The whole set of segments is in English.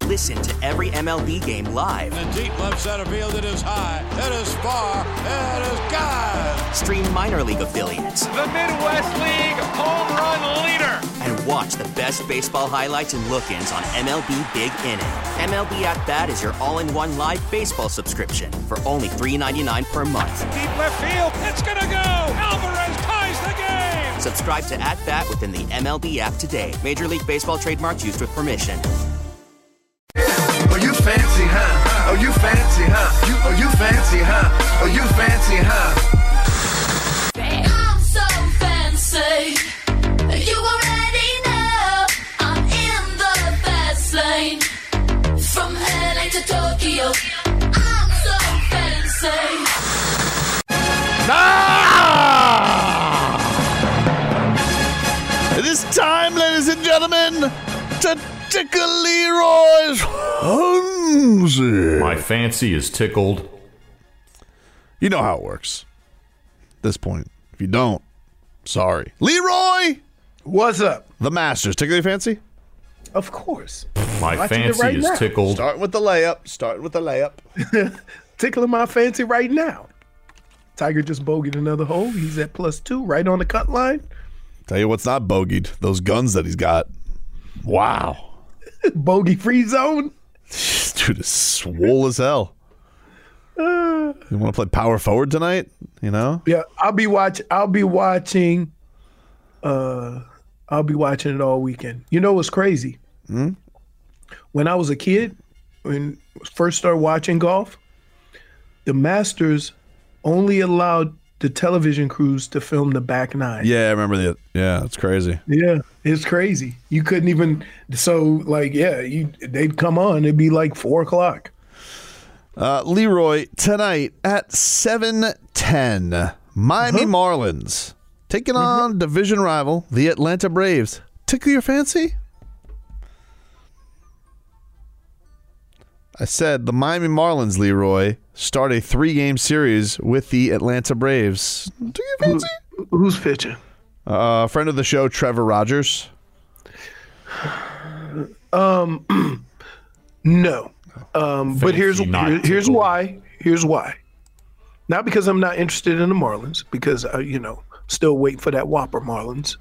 Listen to every MLB game live. In the deep left center field, it is high, it is far, it is gone. Stream minor league affiliates. The Midwest League home run leader. And watch the best baseball highlights and look-ins on MLB Big Inning. MLB At Bat is your all-in-one live baseball subscription for only $3.99 per month. Deep left field, it's gonna go. Alvarez ties the game. Subscribe to At Bat within the MLB app today. Major League Baseball trademarks used with permission. Oh, you fancy, huh? Oh, you fancy, huh? Oh, you fancy, huh? Oh, you fancy, huh? I'm so fancy. You already know I'm in the fast lane. From LA to Tokyo, I'm so fancy. It is time, ladies and gentlemen, to tickle Leroy's fancy. My fancy is tickled. You know how it works. At this point, if you don't, sorry. Leroy! What's up? The Masters. Tickle your fancy? Of course. My Watching it fancy right is now. tickled. Starting with the layup. Tickling my fancy right now. Tiger just bogeyed another hole. He's at +2, right on the cut line. Tell you what's not bogeyed. Those guns that he's got. Wow. Bogey free zone. Dude is swole as hell. You want to play power forward tonight? You know? Yeah, I'll be watching it all weekend. You know what's crazy? When I was a kid, when I first started watching golf, the Masters only allowed the television crews to film the back nine. Yeah, I remember that. Yeah, it's crazy. Yeah, it's crazy. You couldn't even. So, like, yeah, they'd come on. It'd be like 4:00. Leroy, tonight at 7:10, Miami Marlins taking on division rival, the Atlanta Braves. Tickle your fancy? I said the Miami Marlins, Leroy, start a 3-game series with the Atlanta Braves. Tickle your fancy? Who's pitching? Friend of the show, Trevor Rogers. No. But here's why. Here's why. Not because I'm not interested in the Marlins, because still waiting for that Whopper Marlins.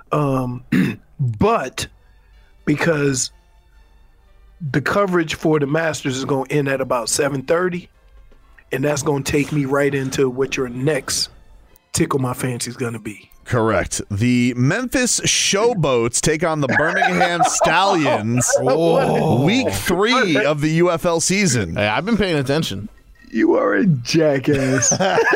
But because the coverage for the Masters is going to end at about 7:30, and that's going to take me right into what your next tickle my fancy is going to be. Correct. The Memphis Showboats take on the Birmingham Stallions. Week 3 of the UFL season. Hey, I've been paying attention. You are a jackass.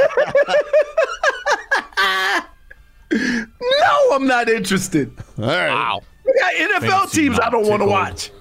No, I'm not interested. All right. Wow. We got NFL Fancy teams I don't want to tickled. watch.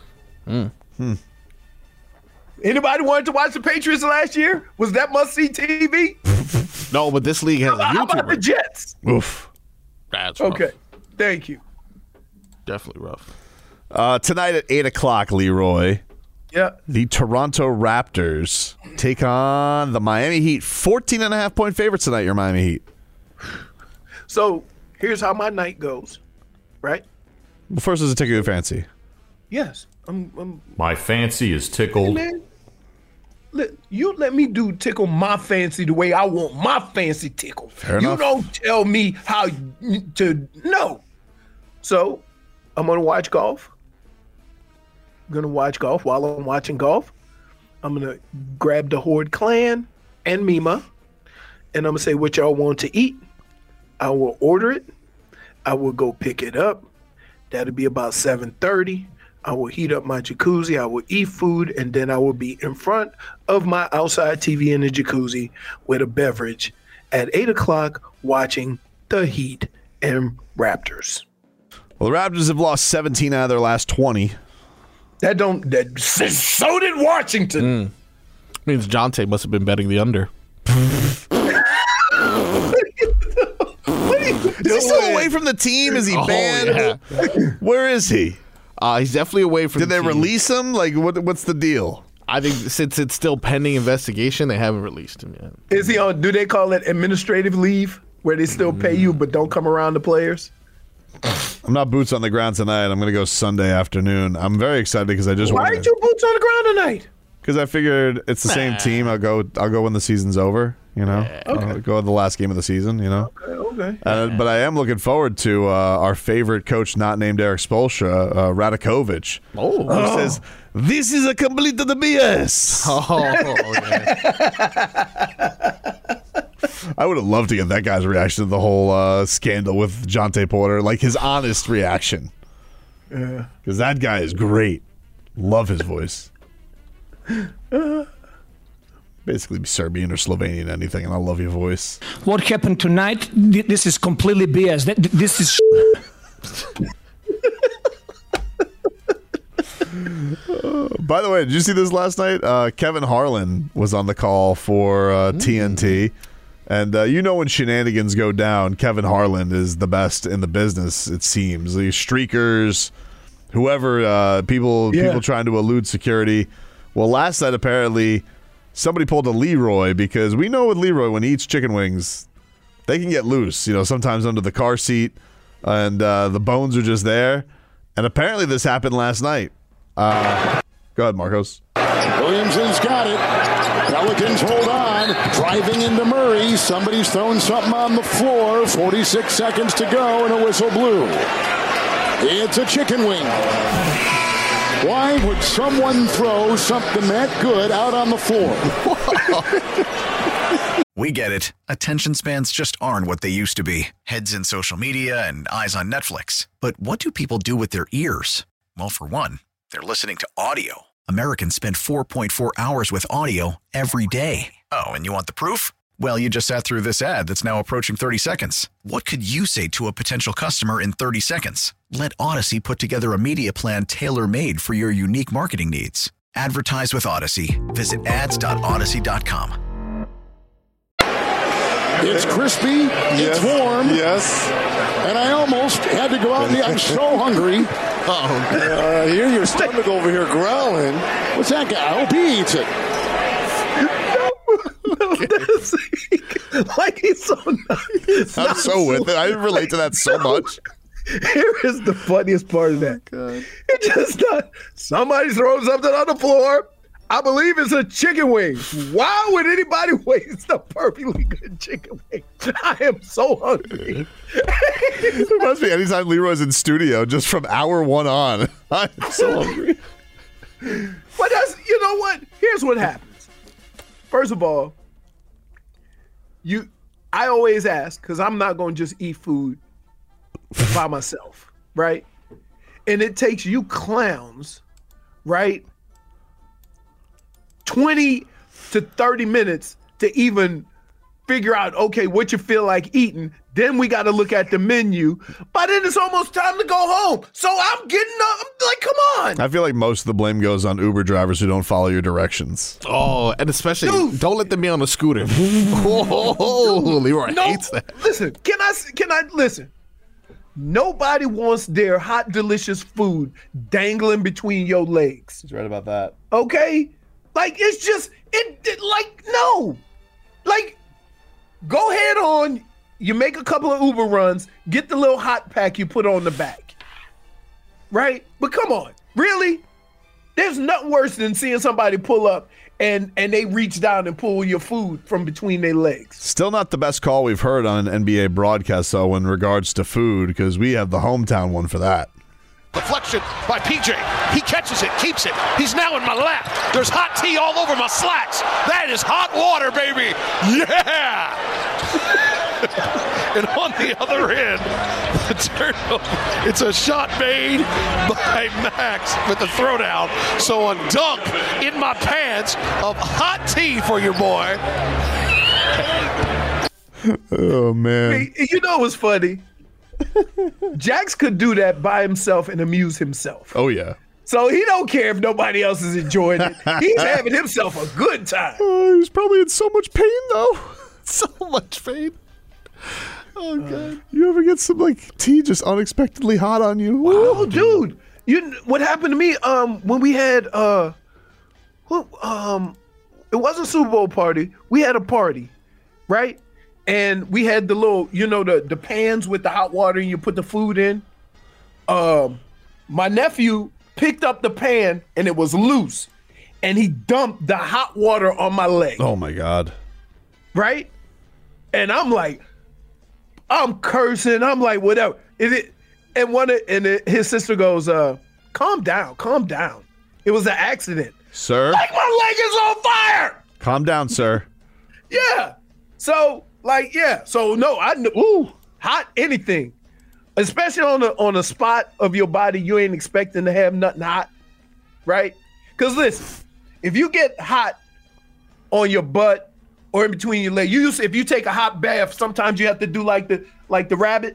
Anybody wanted to watch the Patriots last year? Was that must-see TV? No, but this league has a How about the YouTuber. Jets? Oof. That's rough. Okay, thank you. Definitely rough. Tonight at 8 o'clock, Leroy, Yeah, the Toronto Raptors take on the Miami Heat. 14.5-point favorites tonight, your Miami Heat. so here's how my night goes, right? Well, first is a tickle your fancy. Yes, I'm My fancy is tickled. man. You let me tickle my fancy the way I want my fancy tickled. Fair you enough. don't tell me how to no. So I'm gonna watch golf. I'm gonna watch golf. While I'm watching golf, I'm gonna grab the Horde Clan and Mima, and I'm gonna say what y'all want to eat. I will order it. I will go pick it up. That'll be about 7:30. I will heat up my jacuzzi. I will eat food, and then I will be in front of my outside TV in the jacuzzi with a beverage at 8 o'clock watching the Heat and Raptors. Well, the Raptors have lost 17 out of their last 20. So did Washington. Means Jonte must have been betting the under. Is he still away from the team? Is he banned? Yeah. Where is he? He's definitely away from Did the they team. release him? Like, what's the deal? I think since it's still pending investigation, they haven't released him yet. Is he on? Do they call it administrative leave, where they still pay you but don't come around the players? I'm not boots on the ground tonight. I'm going to go Sunday afternoon. I'm very excited because I just Why aren't you boots on the ground tonight? Because I figured it's the same team. I'll go when the season's over. You know, I'll go to the last game of the season. You know, okay. But I am looking forward to our favorite coach, not named Eric Spoelstra, Radakovich. Who says this is a complete the BS. I would have loved to get that guy's reaction to the whole scandal with Jonte Porter, like his honest reaction. Yeah, because that guy is great. Love his voice. Basically Serbian or Slovenian, anything, and I love your voice. What happened tonight? This is completely BS. This is. By the way, did you see this last night? Kevin Harlan was on the call for TNT. And you know when shenanigans go down, Kevin Harlan is the best in the business, it seems. The streakers, whoever, people trying to elude security. Well, last night, apparently, somebody pulled a Leroy because we know with Leroy, when he eats chicken wings, they can get loose, you know, sometimes under the car seat, and the bones are just there. And apparently this happened last night. Go ahead, Marcos. Williamson's got it. Pelicans hold on. Driving into Murray. Somebody's throwing something on the floor. 46 seconds to go, and a whistle blew. It's a chicken wing. Why would someone throw something that good out on the floor? We get it. Attention spans just aren't what they used to be. Heads in social media and eyes on Netflix. But what do people do with their ears? Well, for one, they're listening to audio. Americans spend 4.4 hours with audio every day. Oh, and you want the proof? Well, you just sat through this ad that's now approaching 30 seconds. What could you say to a potential customer in 30 seconds? Let Odyssey put together a media plan tailor-made for your unique marketing needs. Advertise with Odyssey. Visit ads.odyssey.com. It's crispy. It's warm. Yes. And I almost had to go out and I'm so hungry. I hear your stomach over here growling. What's that guy? I hope he eats it. Like he's so nice. I'm so with it. I relate to that so much. Here is the funniest part of that. It's just not somebody throws something on the floor. I believe it's a chicken wing. Why would anybody waste a perfectly good chicken wing? I am so hungry. It reminds me anytime Leroy's in studio, just from hour one on. I'm so hungry. But that's, you know what? Here's what happens. First of all, I always ask, because I'm not going to just eat food by myself, right? And it takes you clowns, right, 20 to 30 minutes to even figure out, okay, what you feel like eating. Then we got to look at the menu. By then it's almost time to go home. So I'm getting up. I'm like, come on. I feel like most of the blame goes on Uber drivers who don't follow your directions. Oh, and especially don't let them be on a scooter. Leroy hates that. Listen, can I listen? Nobody wants their hot, delicious food dangling between your legs. He's right about that. Okay? Like, it's just, no. Like, go head on, you make a couple of Uber runs, get the little hot pack you put on the back. Right? But come on, really? There's nothing worse than seeing somebody pull up and they reach down and pull your food from between their legs. Still not the best call we've heard on an NBA broadcast, though, in regards to food, because we have the hometown one for that. Deflection by PJ. He catches it, keeps it. He's now in my lap. There's hot tea all over my slacks. That is hot water, baby. Yeah! And on the other end, the turnover, it's a shot made by Max with the throwdown. So a dunk in my pants of hot tea for your boy. Oh, man. Hey, you know what's funny? Jax could do that by himself and amuse himself. Oh, yeah. So he don't care if nobody else is enjoying it. He's having himself a good time. He's probably in so much pain, though. So much pain. Oh, God. You ever get some, like, tea just unexpectedly hot on you? Oh, dude. What happened to me when we had, it wasn't a Super Bowl party. We had a party, right? and we had the little, the pans with the hot water and you put the food in. My nephew picked up the pan and it was loose, and he dumped the hot water on my leg. Oh my God. Right? And I'm like, I'm cursing. I'm like, whatever. And his sister goes, calm down. It was an accident. Sir? Like, my leg is on fire. Calm down, sir. Yeah. So, So, no, hot anything. Especially on a spot of your body you ain't expecting to have nothing hot. Right? Because listen, if you get hot on your butt or in between your legs, if you take a hot bath, sometimes you have to do like the rabbit,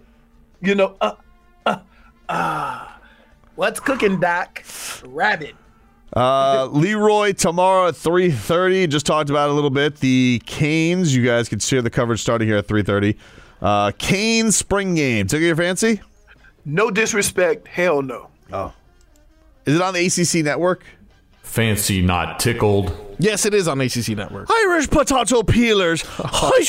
what's cooking, Doc? Rabbit. Leroy tomorrow at 3:30. Just talked about it a little bit. The Canes. You guys can share the coverage starting here at 3:30. Canes spring game. Tickle your fancy? No disrespect. Hell no. Oh. Is it on the ACC network? Fancy not tickled. Yes, it is on ACC Network. Irish potato peelers. Or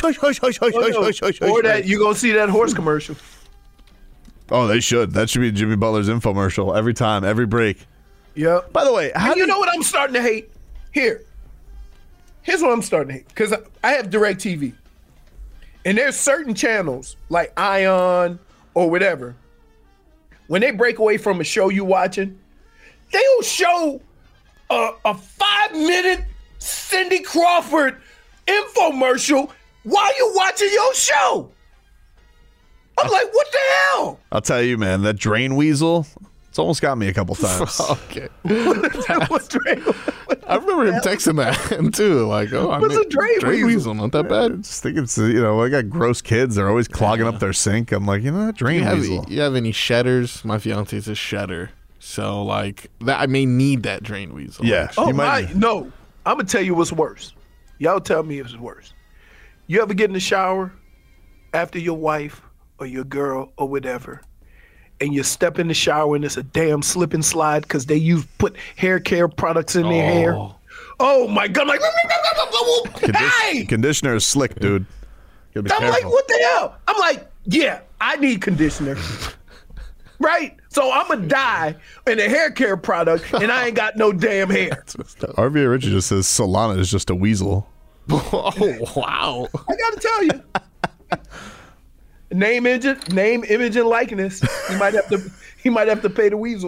that you gonna see that horse commercial. Oh, they should. That should be Jimmy Butler's infomercial every time, every break. Yeah. By the way, you know what I'm starting to hate? Here's what I'm starting to hate. Because I have DirecTV. And there's certain channels, like Ion or whatever, when they break away from a show you watching, they'll show a 5-minute Cindy Crawford infomercial while you're watching your show. I'm like, what the hell? I'll tell you, man, that drain weasel, it's almost got me a couple times. Okay. What's drain? I remember him texting that too. Like, what's a drain weasel? Not that bad. I just think it's, I got gross kids. They're always clogging up their sink. I'm like, that drain weasel. You have any shedders? My fiance's a shedder. So, like, that I may need that drain weasel. Yeah. No. I'm going to tell you what's worse. Y'all tell me if it's worse. You ever get in the shower after your wife or your girl or whatever, and you step in the shower and it's a damn slip and slide because they put hair care products in their hair? Oh, my God. I'm like, hey! Conditioner is slick, dude. I'm like, what the hell? I'm like, yeah, I need conditioner. Right? So I'm going to die in a hair care product, and I ain't got no damn hair. RVA Richard just says Solana is just a weasel. Oh, wow. I got to tell you. Name, image, and likeness. He might have to pay the weasel.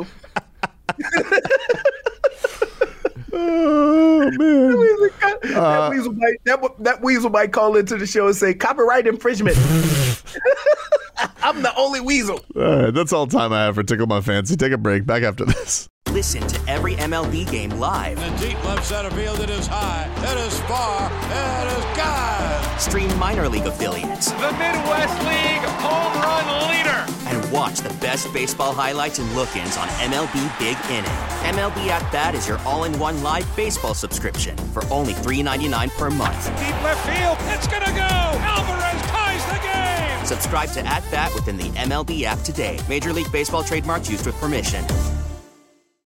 Oh, man. That weasel might call into the show and say, copyright infringement. I'm the only weasel. All right, that's all the time I have for Tickle My Fancy. Take a break. Back after this. Listen to every MLB game live. In the deep left center field, it is high, it is far, it is gone. Stream minor league affiliates. The Midwest League home run leader. And watch the best baseball highlights and look-ins on MLB Big Inning. MLB At Bat is your all-in-one live baseball subscription for only $3.99 per month. Deep left field, it's gonna go. Alvarez ties the game. Subscribe to At Bat within the MLB app today. Major League Baseball trademarks used with permission.